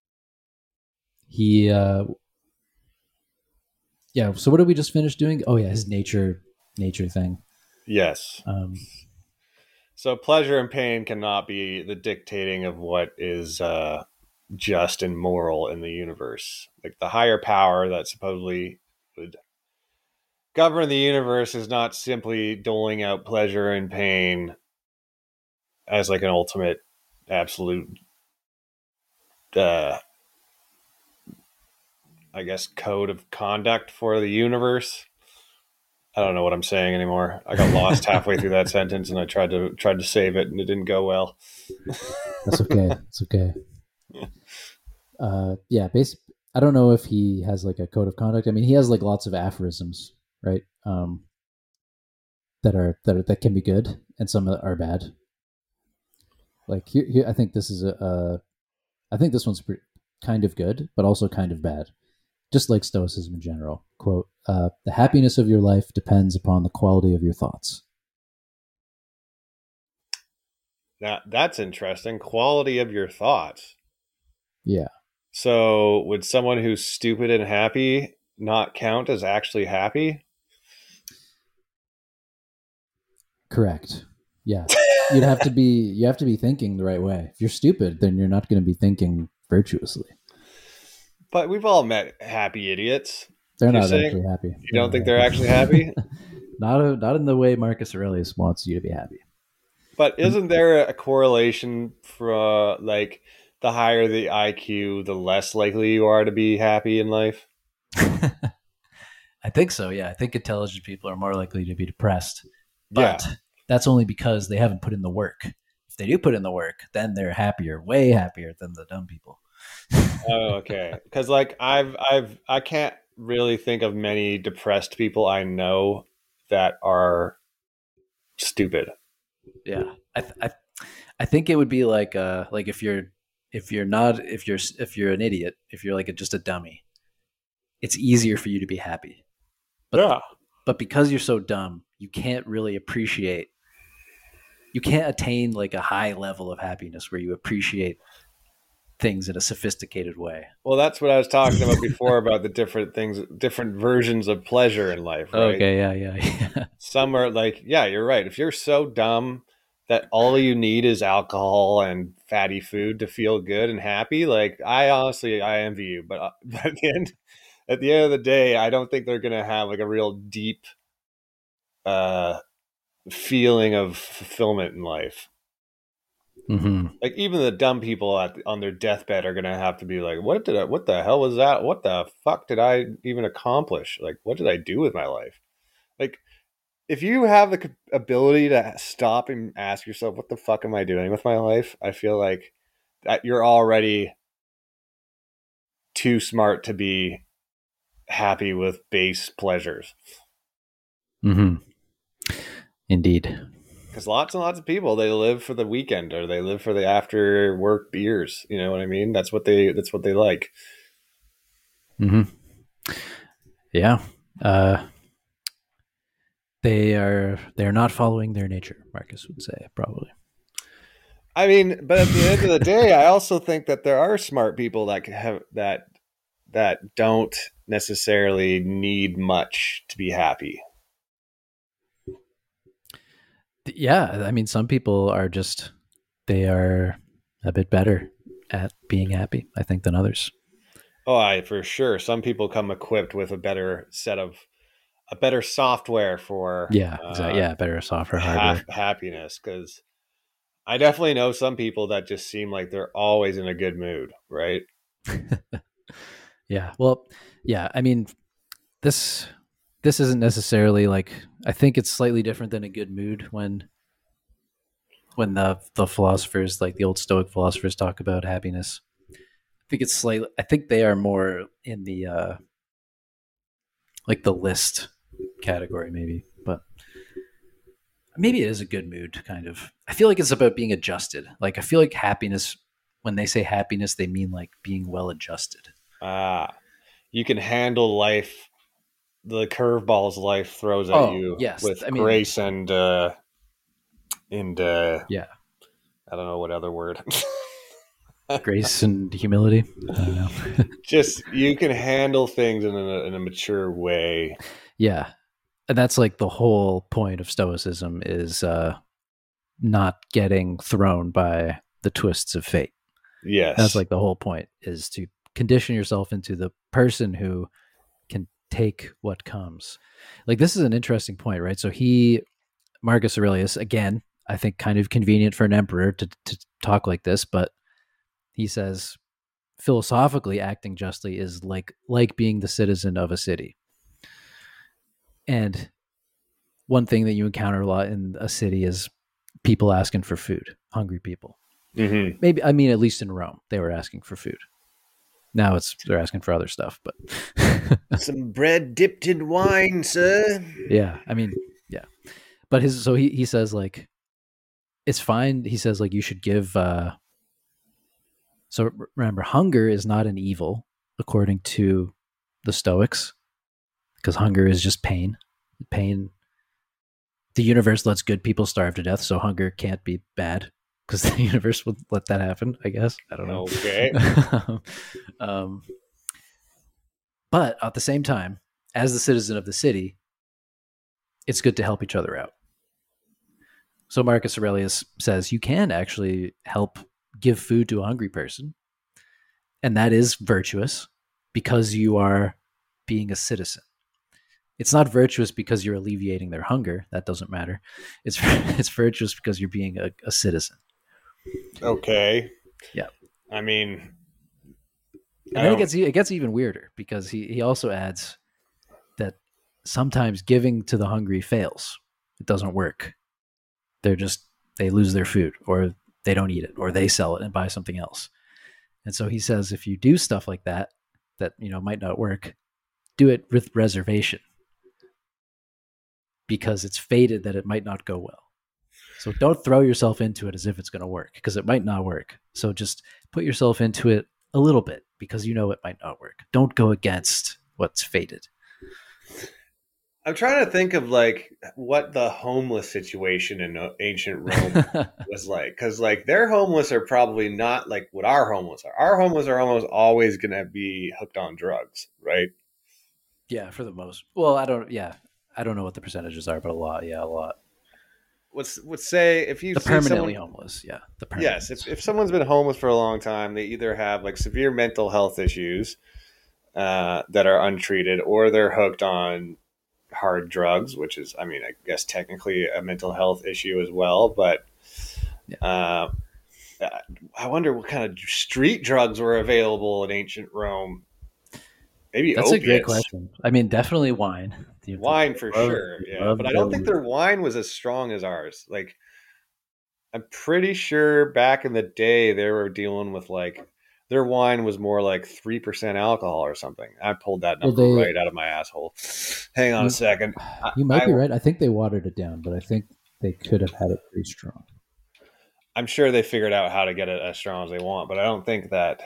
He. Uh, Yeah. So what did we just finish doing? Oh yeah, his nature nature thing. Yes. Um, so pleasure and pain cannot be the dictating of what is uh, just and moral in the universe. Like the higher power that supposedly would govern the universe is not simply doling out pleasure and pain as like an ultimate absolute uh I guess, code of conduct for the universe. I don't know what I'm saying anymore. I got lost halfway through that sentence, and I tried to tried to save it, and it didn't go well. That's okay. It's okay. Uh, yeah, basically, I don't know if he has like a code of conduct. I mean, he has like lots of aphorisms, right? Um, that are that are, that can be good, and some are bad. Like here, here I think this is a. Uh, I think this one's pretty, kind of good, but also kind of bad. Just like Stoicism in general. Quote, uh, the happiness of your life depends upon the quality of your thoughts. Now, that's interesting. Quality of your thoughts. Yeah. So would someone who's stupid and happy not count as actually happy? Correct. Yeah. You'd have to be, you have to be thinking the right way. If you're stupid, then you're not going to be thinking virtuously. But we've all met happy idiots. They're not actually happy. You they're don't think happy. They're actually happy? not a, not in the way Marcus Aurelius wants you to be happy. But isn't there a correlation for uh, like the higher the I Q, the less likely you are to be happy in life? I think so, yeah. I think intelligent people are more likely to be depressed. But yeah. That's only because they haven't put in the work. If they do put in the work, then they're happier, way happier than the dumb people. Oh, okay. Because like I've I've I can't really think of many depressed people I know that are stupid. Yeah, I th- I, I think it would be like uh like if you're if you're not if you're if you're an idiot, if you're like a, just a dummy, it's easier for you to be happy. But, yeah. But because you're so dumb, you can't really appreciate. You can't attain like a high level of happiness where you appreciate things in a sophisticated way. Well, that's what I was talking about before about the different things, different versions of pleasure in life, right? Okay, yeah, yeah, yeah. Some are like, yeah, you're right. If you're so dumb that all you need is alcohol and fatty food to feel good and happy. Like, I honestly, I envy you, but, uh, but at the end, at the end of the day, I don't think they're going to have like a real deep, uh, feeling of fulfillment in life. Mm-hmm. Like, even the dumb people at, on their deathbed are going to have to be like, what did I, what the hell was that? What the fuck did I even accomplish? Like, what did I do with my life? Like, if you have the ability to stop and ask yourself, what the fuck am I doing with my life? I feel like that you're already too smart to be happy with base pleasures. Mm-hmm. Indeed. Because lots and lots of people, they live for the weekend or they live for the after work beers. You know what I mean? That's what they, that's what they like. Mm-hmm. Yeah. Uh, they are, they're not following their nature, Marcus would say, probably. I mean, but at the end of the day, I also think that there are smart people that have that that don't necessarily need much to be happy. Yeah, I mean, some people are just they are a bit better at being happy, I think, than others. Oh, I for sure. Some people come equipped with a better set of a better software for Yeah, uh, exactly. Yeah, better software, ha- hardware. happiness. Because I definitely know some people that just seem like they're always in a good mood, right? Yeah. Well, yeah. I mean, this this isn't necessarily like I think it's slightly different than a good mood when when the the philosophers, like the old Stoic philosophers, talk about happiness. I think it's slightly. I think they are more in the uh, like the list category, maybe, but maybe it is a good mood. Kind of. I feel like it's about being adjusted. Like I feel like happiness. When they say happiness, they mean like being well adjusted. Ah, you can handle life, the curveballs life throws at Oh you yes, with I mean grace and uh, and uh, yeah, I don't know what other word. grace and humility. I don't know. Just you can handle things in a, in a mature way. Yeah, and that's like the whole point of Stoicism is uh, not getting thrown by the twists of fate. Yes, That's like the whole point is to condition yourself into the person who can take what comes. Like this is an interesting point, right? So he, Marcus Aurelius, again, I think kind of convenient for an emperor to, to talk like this, but he says philosophically acting justly is like like being the citizen of a city. And one thing that you encounter a lot in a city is people asking for food, hungry people. mm-hmm. Maybe, I mean, at least in Rome, they were asking for food. Now it's they're asking for other stuff, but Some bread dipped in wine, sir. yeah, I mean, yeah. But his so he he says like it's fine. He says like you should give. uh So remember, hunger is not an evil according to the Stoics, because hunger is just pain. Pain. The universe lets good people starve to death, so hunger can't be bad because the universe would let that happen. I guess I don't know. Okay. um, but at the same time, as the citizen of the city, it's good to help each other out. So Marcus Aurelius says you can actually help give food to a hungry person, and that is virtuous because you are being a citizen. It's not virtuous because you're alleviating their hunger. That doesn't matter. It's it's virtuous because you're being a, a citizen. Okay. Yeah. I mean, and then it gets it gets even weirder because he, he also adds that sometimes giving to the hungry fails. It doesn't work. They're just they lose their food, or they don't eat it, or they sell it and buy something else. And so he says if you do stuff like that, that you know might not work, do it with reservation, because it's fated that it might not go well. So don't throw yourself into it as if it's going to work, because it might not work. So just put yourself into it a little bit because you know it might not work. Don't go against what's fated. I'm trying to think of like what the homeless situation in ancient Rome was like, because like their homeless are probably not like what our homeless are. Our homeless are almost always going to be hooked on drugs, right? Yeah, for the most. Well, I don't. Yeah, I don't know what the percentages are, but a lot. Yeah, a lot. let's let's say if you The see permanently someone, homeless. Yeah. The permanent. yes, if if someone's been homeless for a long time, they either have like severe mental health issues uh, that are untreated, or they're hooked on hard drugs, which is, I mean, I guess technically a mental health issue as well. But Yeah. uh, I wonder what kind of street drugs were available in ancient Rome. Maybe That's opiates. a great question. I mean, definitely wine. Wine for love, sure, yeah. love But I don't think the- their wine was as strong as ours. Like, I'm pretty sure back in the day they were dealing with like their wine was more like three percent alcohol or something. I pulled that Well, number they- right out of my asshole. Hang on You- a second. I, You might I, be right. I think they watered it down, but I think they could have had it pretty strong. I'm sure they figured out how to get it as strong as they want, but I don't think that.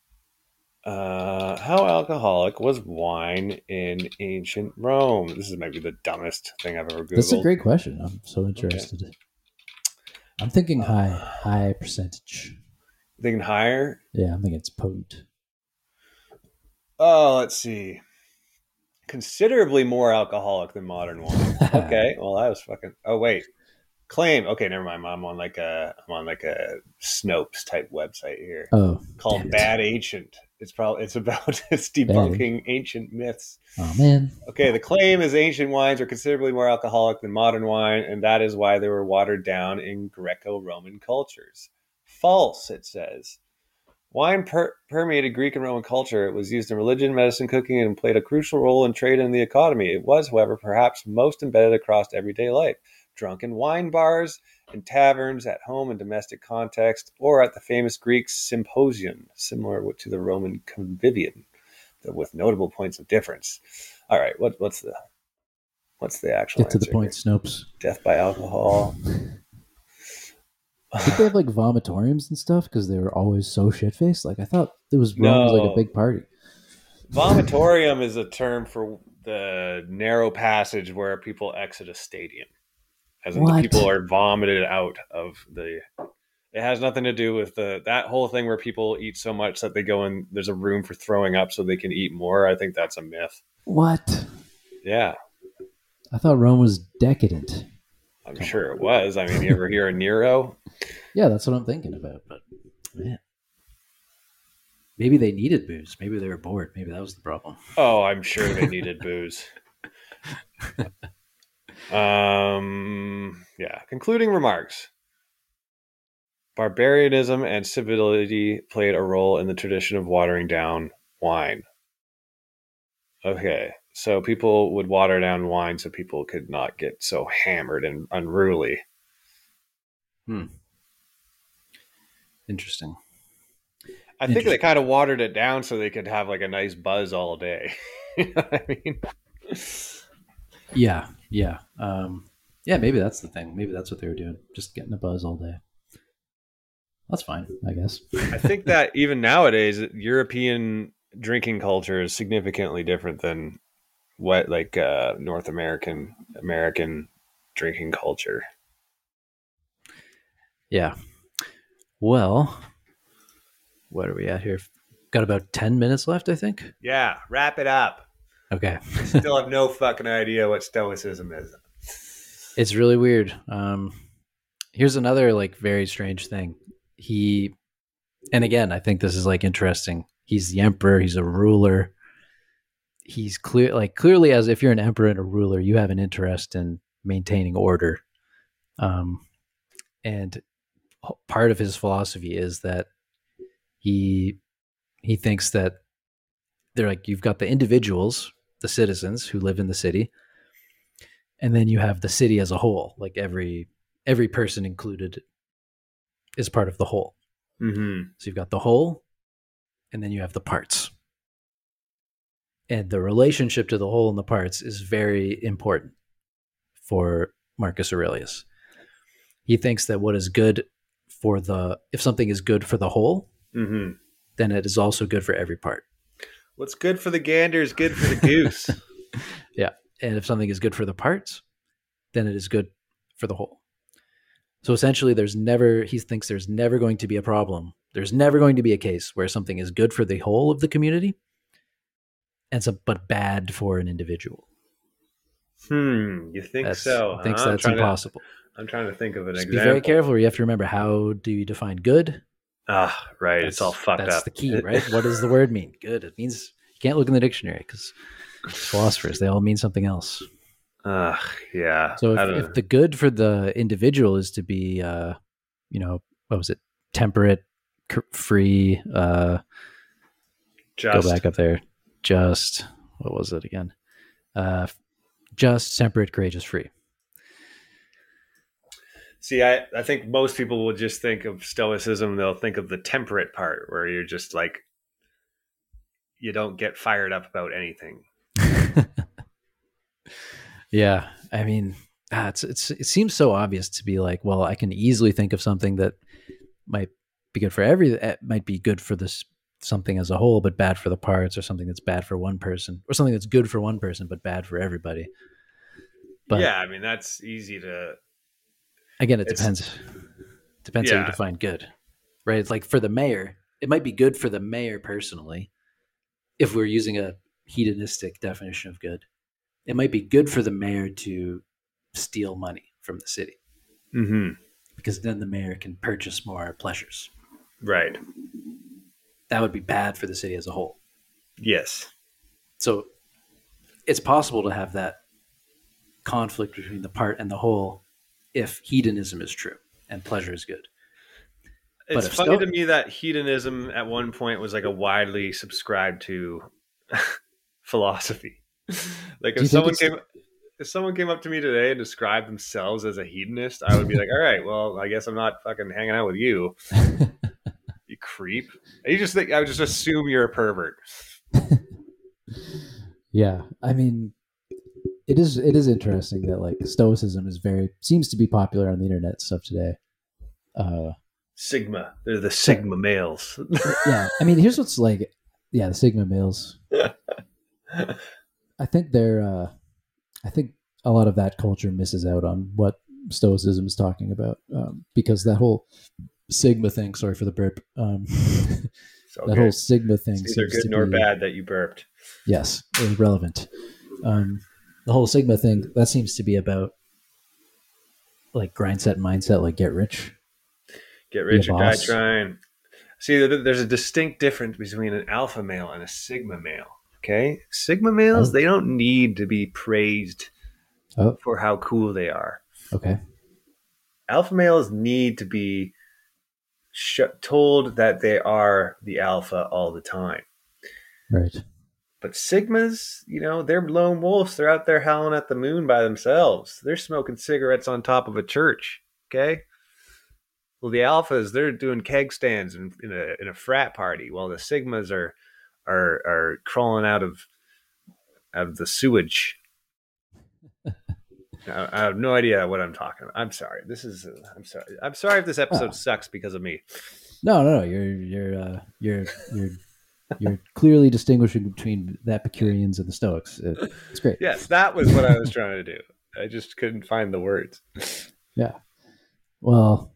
Uh, how alcoholic was wine in ancient Rome? This is maybe the dumbest thing I've ever Googled. That's a great question. I'm so interested. I'm thinking high, high percentage. Thinking higher? Yeah, I'm thinking it's potent. Oh, let's see. Considerably more alcoholic than modern wine. Okay, well that was fucking. Oh wait, claim. Okay, never mind. I'm on like a I'm on like a Snopes type website here Oh, called damn it. Bad Ancient. It's probably it's about it's debunking ancient myths. Oh man. Okay, the claim is ancient wines are considerably more alcoholic than modern wine, and that is why they were watered down in Greco-Roman cultures. False, it says. Wine per- permeated Greek and Roman culture. It was used in religion, medicine, cooking, and played a crucial role in trade and the economy. It was, however, perhaps most embedded across everyday life. Drunken wine bars and taverns at home and domestic context, or at the famous Greek symposium, similar to the Roman convivium, with notable points of difference. All right, what, what's the what's the actual Get to the answer point, here? Snopes. Death by alcohol. Did they have like vomitoriums and stuff because they were always so shit faced? Like I thought it was Rome was like No. a big party. Vomitorium is a term for the narrow passage where people exit a stadium. As in the What? people are vomited out of the. It has nothing to do with the that whole thing where people eat so much that they go in. There's a room for throwing up so they can eat more. I think that's a myth. What? Yeah, I thought Rome was decadent. I'm sure it was. I mean, you ever hear of Nero? Yeah, that's what I'm thinking about. But Man. Maybe they needed booze. Maybe they were bored. Maybe that was the problem. Oh, I'm sure they needed booze. Um. Yeah. Concluding remarks. Barbarianism and civility played a role in the tradition of watering down wine. Okay, so people would water down wine so people could not get so hammered and unruly. Interesting. I think they kind of watered it down so they could have like a nice buzz all day. You know what I mean? Yeah. Yeah. Um, yeah, maybe that's the thing. Maybe that's what they were doing. Just getting a buzz all day. That's fine, I guess. I think that even nowadays, European drinking culture is significantly different than what like uh, North American American drinking culture. Yeah. Well, what are we at here? Got about ten minutes left, I think. Yeah, wrap it up. Okay. Still have no fucking idea what stoicism is. It's really weird. Um, here's another like very strange thing. He, and again, I think this is like interesting. He's the emperor. He's a ruler. He's clear, like clearly, as if you're an emperor and a ruler, you have an interest in maintaining order. Um, and part of his philosophy is that he he thinks that they're like you've got the individuals, the citizens who live in the city, and then you have the city as a whole, like every every person included is part of the whole. Mm-hmm. So you've got the whole, and then you have the parts. And the relationship to the whole and the parts is very important for Marcus Aurelius. He thinks that what is good for the, if something is good for the whole, Mm-hmm. then it is also good for every part. What's good for the gander is good for the goose. Yeah. And if something is good for the parts, then it is good for the whole. So essentially, there's never, he thinks there's never going to be a problem. There's never going to be a case where something is good for the whole of the community, and so, but bad for an individual. Hmm, you think That's, so? He thinks huh? I'm that's trying to- impossible. I'm trying to think of an Just example. be very careful. You have to remember, how do you define good? Ah, right. That's, it's all fucked that's up. That's the key, right? What does the word mean? Good. It means you can't look in the dictionary because philosophers, they all mean something else. Uh, yeah. So I if, don't if the good for the individual is to be, uh, you know, what was it? Temperate, c- free, uh, just go back up there. Just, what was it again? Uh, just, temperate, courageous, free. See, I, I think most people will just think of stoicism. They'll think of the temperate part where you're just like, you don't get fired up about anything. Yeah. I mean, ah, it's, it's, it seems so obvious to be like, well, I can easily think of something that might be good for every, it might be good for this something as a whole, but bad for the parts, or something that's bad for one person, or something that's good for one person, but bad for everybody. But yeah. I mean, that's easy to, again, it It's- depends. Depends how Yeah. you define good, right? It's like for the mayor, it might be good for the mayor personally. If we're using a hedonistic definition of good, it might be good for the mayor to steal money from the city, mm-hmm. because then the mayor can purchase more pleasures. Right. That would be bad for the city as a whole. Yes. So it's possible to have that conflict between the part and the whole if hedonism is true and pleasure is good. It's if funny Sto- to me that hedonism at one point was like a widely subscribed to philosophy. Like Do you if think someone it's- came if someone came up to me today and described themselves as a hedonist, I would be like, all right, well, I guess I'm not fucking hanging out with you, you creep. You just think I would just assume you're a pervert. Yeah, I mean, it is it is interesting that like stoicism is very seems to be popular on the internet and stuff today. Uh, Sigma. They're the Sigma males. yeah, I mean, here's what's like, yeah, the Sigma males. I think they're, uh, I think a lot of that culture misses out on what stoicism is talking about, um, because that whole Sigma thing. Sorry for the burp. Um, So that whole Sigma thing it's either seems good to nor be, bad that you burped. Yes, irrelevant. Um, the whole Sigma thing, that seems to be about like grind set mindset, like get rich. Get rich Be a or die boss. trying. See, there- there's a distinct difference between an alpha male and a sigma male. Okay, sigma males, Oh. they don't need to be praised Oh, for how cool they are. okay. Alpha males need to be sh- told that they are the alpha all the time. Right. But sigmas, you know, they're lone wolves. They're out there howling at the moon by themselves. They're smoking cigarettes on top of a church. Okay. Well, the alphas, they're doing keg stands in, in a in a frat party, while the sigmas are are are crawling out of out of the sewage. I, I have no idea what I'm talking about. I'm sorry. This is uh, I'm sorry. I'm sorry if this episode Oh. sucks because of me. No, no, no. You're you're uh, you're you're you're clearly distinguishing between the Epicureans and the Stoics. It, it's great. Yes, that was what I was trying to do. I just couldn't find the words. Yeah. Well.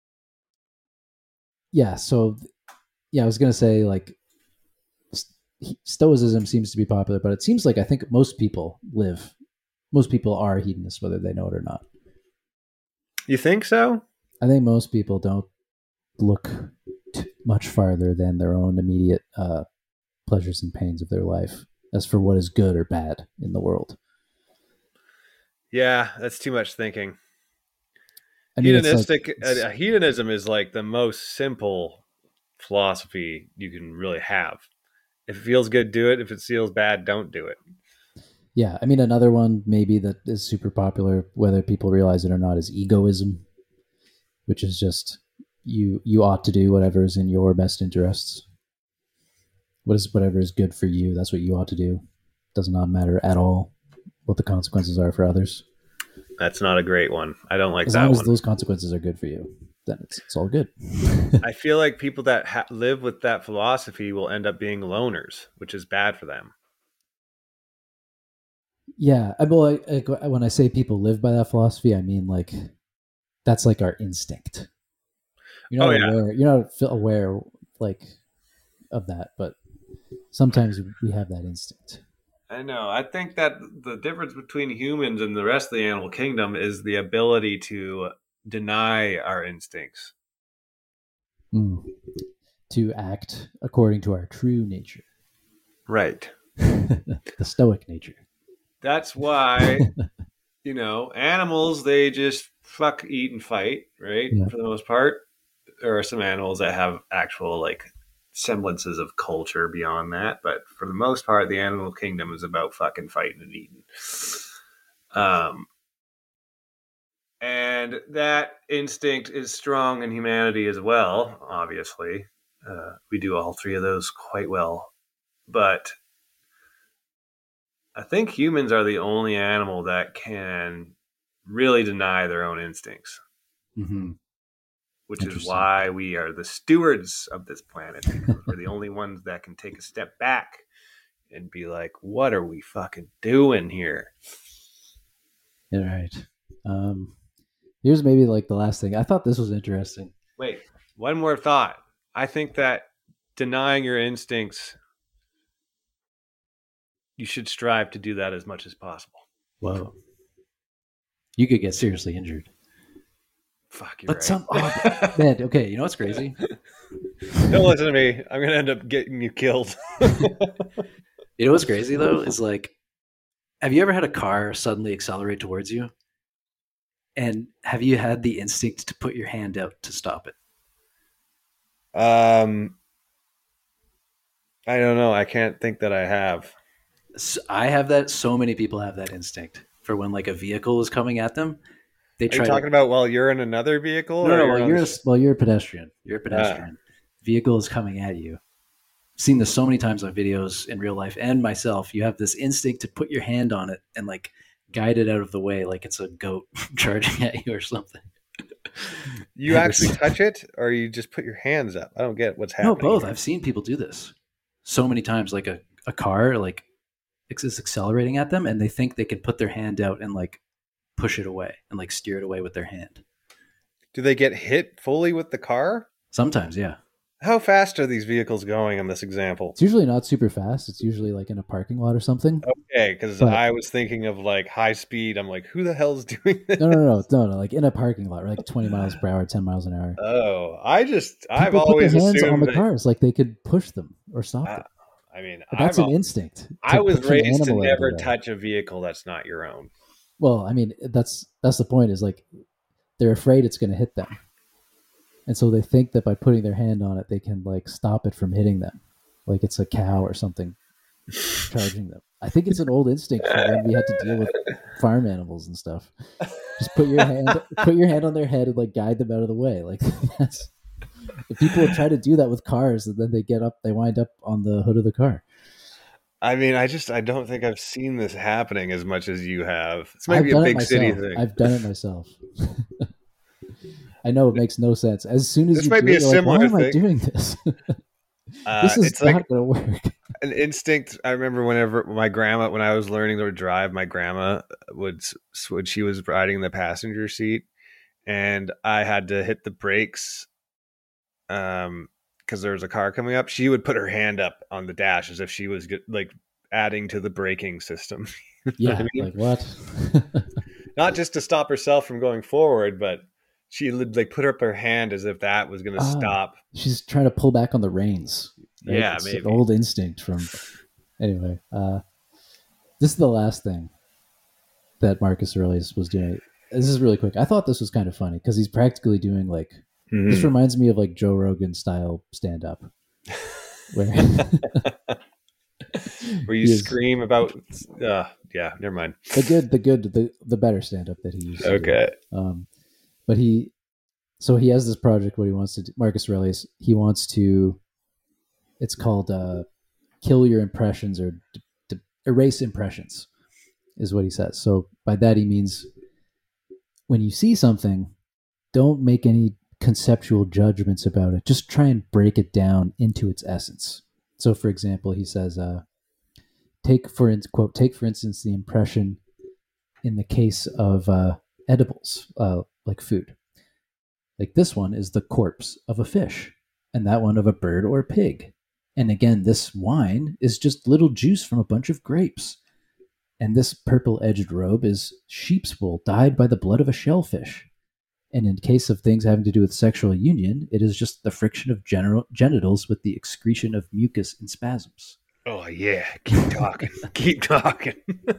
Yeah. So, yeah, I was gonna say like, st- Stoicism seems to be popular, but it seems like I think most people live, most people are hedonists, whether they know it or not. You think so? I think most people don't look t- much farther than their own immediate uh, pleasures and pains of their life as for what is good or bad in the world. Yeah, that's too much thinking. I mean, it's Hedonistic like- it's- uh, hedonism is like the most simple philosophy you can really have. If it feels good, do it. If it feels bad, don't do it. yeah, I mean, another one maybe that is super popular, whether people realize it or not, is egoism, which is just you you ought to do whatever is in your best interests. What is whatever is good for you? That's what you ought to do. Does not matter at all what the consequences are for others. That's not a great one. I don't like As that long as one. those consequences are good for you, then it's, it's all good. I feel like people that ha- live with that philosophy will end up being loners, which is bad for them. Yeah, I, well, I, I, when I say people live by that philosophy, I mean like that's like our instinct. You're not Oh, yeah. aware. You're not fe- aware like of that, but sometimes we have that instinct. I know. I think that the difference between humans and the rest of the animal kingdom is the ability to deny our instincts. Mm. To act according to our true nature. Right. The stoic nature. That's why, you know, animals, they just fuck, eat, and fight, right? Yeah. For the most part. There are some animals that have actual, like, semblances of culture beyond that. But for the most part, the animal kingdom is about fucking fighting and eating. Um, and that instinct is strong in humanity as well, obviously. Uh, we do all three of those quite well. But I think humans are the only animal that can really deny their own instincts, Mm-hmm. which is why we are the stewards of this planet. Because we're the only ones that can take a step back and be like, what are we fucking doing here? Yeah, right. Um, here's maybe like the last thing. I thought this was interesting. Wait, one more thought. I think that denying your instincts, you should strive to do that as much as possible. Whoa. You could get seriously injured. Fuck, you're but right. some oh, man, okay, you know what's crazy? Don't listen to me. I'm gonna end up getting you killed. You know what's crazy though is like, have you ever had a car suddenly accelerate towards you? And have you had the instinct to put your hand out to stop it? Um, I don't know. I can't think that I have. So I have that. So many people have that instinct for when like a vehicle is coming at them. They Are try you talking to, about while you're in another vehicle? No, or no. you're Well, on you're the a, sh- Well, you're a pedestrian. you're a pedestrian. Vehicle is coming at you. I've seen this so many times on videos in real life and myself. You have this instinct to put your hand on it and like guide it out of the way, like it's a goat charging at you or something. You actually touch it, or you just put your hands up? I don't get what's happening. No, both. here. I've seen people do this so many times. Like a, a car, like is accelerating at them, and they think they can put their hand out and like push it away and like steer it away with their hand. Do they get hit fully with the car? Sometimes, yeah. How fast are these vehicles going in this example? It's usually not super fast. It's usually like in a parking lot or something. Okay, because But- I was thinking of like high speed. I'm like, who the hell's doing this? No, no, no, no, no. Like in a parking lot, like twenty miles per hour, ten miles an hour. Oh, I just I've People always put their hands on assumed the that. cars, like they could push them or stop Uh, them. I mean, But that's I've an al- instinct. to I was push an raised to animal out of the never way. touch a vehicle that's not your own. Well, I mean, that's that's the point. Is like they're afraid it's going to hit them, and so they think that by putting their hand on it, they can like stop it from hitting them, like it's a cow or something charging them. I think it's an old instinct from when we had to deal with farm animals and stuff. Just put your hand put your hand on their head and like guide them out of the way. Like that's if people try to do that with cars, and then they get up, they wind up on the hood of the car. I mean, I just I don't think I've seen this happening as much as you have. It's I've maybe a done it big myself. city thing. I've done it myself. I know it makes no sense. As soon as This you might do be it, a you're like, why similar am I thing. doing this? Uh, this is it's not like going to work. an instinct. I remember whenever my grandma, when I was learning to drive, my grandma would, when she was riding in the passenger seat, and I had to hit the brakes, um, because there was a car coming up. She would put her hand up on the dash as if she was get, like adding to the braking system. You know what Yeah, I mean? like what? Not just to stop herself from going forward, but she would like put up her hand as if that was going to Ah. stop. She's trying to pull back on the reins. right? Yeah, It's maybe. an old instinct from. Anyway, uh, this is the last thing that Marcus Aurelius was doing. This is really quick. I thought this was kind of funny because he's practically doing like Mhm. this reminds me of like Joe Rogan style stand up, where Where you He is- scream about, uh, yeah, never mind. the good, the good, the the better stand up that he used. To do. Okay. Um, but he, so he has this project. What he wants to do, Marcus Aurelius, he wants to. It's called uh, "Kill Your Impressions" or d- d- "Erase Impressions," is what he says. So by that he means when you see something, don't make any conceptual judgments about it. Just try and break it down into its essence. So, for example, he says, uh, "Take for in- quote, take for instance the impression in the case of uh, edibles, uh, like food. Like this one is the corpse of a fish, and that one of a bird or a pig. And again, this wine is just little juice from a bunch of grapes. And this purple-edged robe is sheep's wool dyed by the blood of a shellfish. And in case of things having to do with sexual union, it is just the friction of general genitals with the excretion of mucus and spasms. Oh, yeah. Keep talking. Keep talking.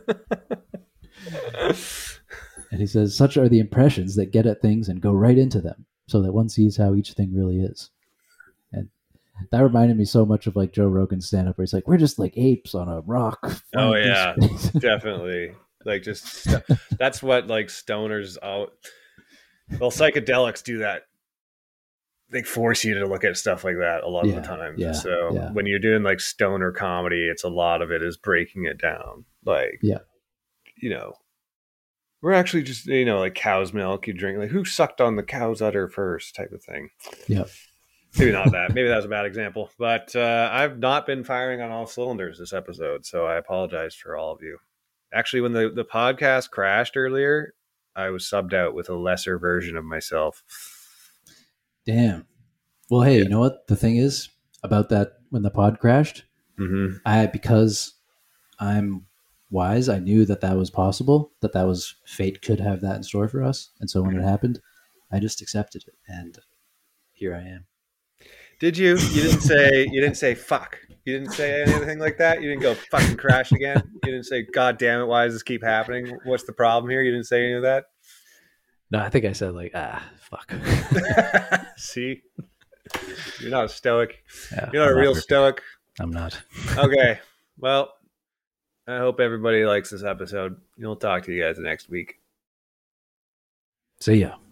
And he says, such are the impressions that get at things and go right into them, so that one sees how each thing really is. And that reminded me so much of like Joe Rogan's stand-up, where he's like, we're just like apes on a rock. Oh, yeah. Definitely. Like, just, st- that's what like stoners out. Well, psychedelics do that. They force you to look at stuff like that a lot yeah, of the time. Yeah, so yeah. when you're doing like stoner comedy, it's a lot of it is breaking it down. Like, yeah. you know, we're actually just, you know, like cow's milk you drink. Like, who sucked on the cow's udder first type of thing. Yeah. Maybe not that. Maybe that was a bad example. But uh, I've not been firing on all cylinders this episode, so I apologize for all of you. Actually, when the, the podcast crashed earlier, I was subbed out with a lesser version of myself. Damn. Well, hey, Yeah. you know what the thing is about that when the pod crashed? Mm-hmm. I because I'm wise, I knew that that was possible, that that was fate could have that in store for us, and so when it happened, I just accepted it, and here I am. Did you? You didn't say. You didn't say fuck. You didn't say anything like that. You didn't go fucking crash again. You didn't say, God damn it, why does this keep happening? What's the problem here? You didn't say any of that. No, I think I said like, ah, fuck. See, you're not a stoic. Yeah, You're not I'm a real not- stoic. I'm not. Okay. Well, I hope everybody likes this episode. We'll talk to you guys next week. See ya.